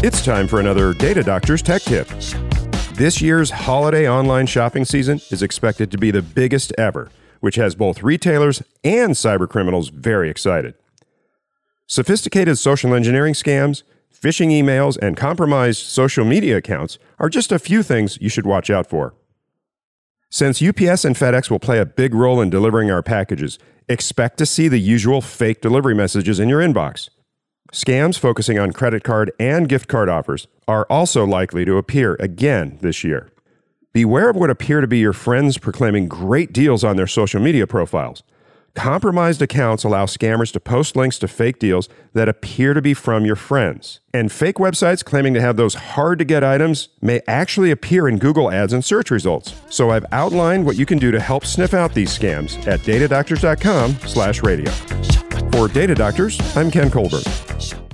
It's time for another Data Doctors Tech Tip. This year's holiday online shopping season is expected to be the biggest ever, which has both retailers and cybercriminals very excited. Sophisticated social engineering scams, phishing emails, and compromised social media accounts are just a few things you should watch out for. Since UPS and FedEx will play a big role in delivering our packages, expect to see the usual fake delivery messages in your inbox. Scams focusing on credit card and gift card offers are also likely to appear again this year. Beware of what appear to be your friends proclaiming great deals on their social media profiles. Compromised accounts allow scammers to post links to fake deals that appear to be from your friends. And fake websites claiming to have those hard-to-get items may actually appear in Google ads and search results. So I've outlined what you can do to help sniff out these scams at datadoctors.com/radio. For Data Doctors, I'm Ken Colburn.